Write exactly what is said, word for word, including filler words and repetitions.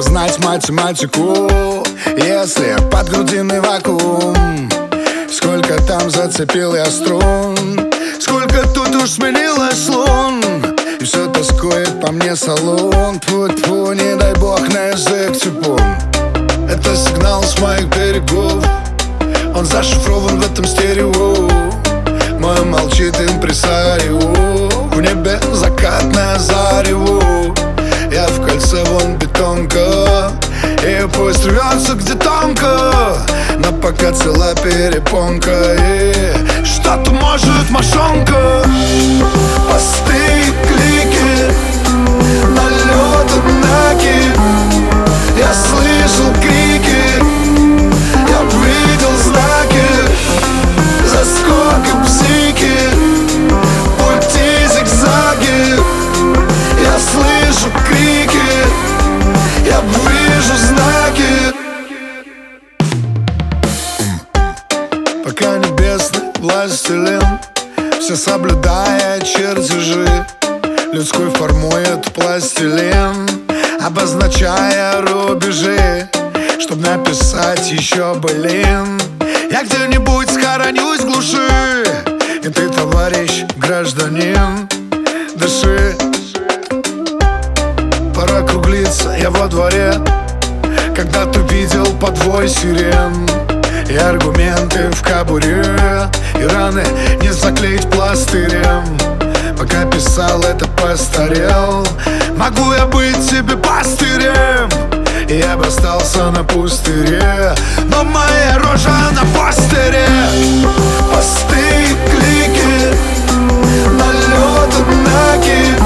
знать математику, если под грудиной вакуум. Сколько там зацепил я струн, сколько тут уж сменилось лун, и все тоскует по мне салон. Тьфу-тьфу, не дай бог на язык типун. Это сигнал с моих берегов, он зашифрован в этом стерео. Мой молчит импресарио, в небе закатное зарево. Я в кольце, вон бетонка, и пусть рвется где тонко, но пока цела перепонка. И что-то может мошонка. Посты, клики, налет, однаки. Я слышал крики, я видел знаки, заскоки, психи, пути зигзаги. Я слышу крики, я вижу знаки. Пока небесный властелин все соблюдает чертежи, людской формует пластилин, обозначая рубежи, чтоб написать еще былин. Я где-нибудь схоронюсь в глуши, и ты, товарищ гражданин, дыши. Пора круглиться, я во дворе, когда ты видел подвой сирен. И аргументы в кобуре, и раны не заклеить пластырем. Пока писал, это постарел. Могу я быть тебе пастырем, и я бы остался на пустыре, но моя рожа на постере. Посты, клики, налет, однаки.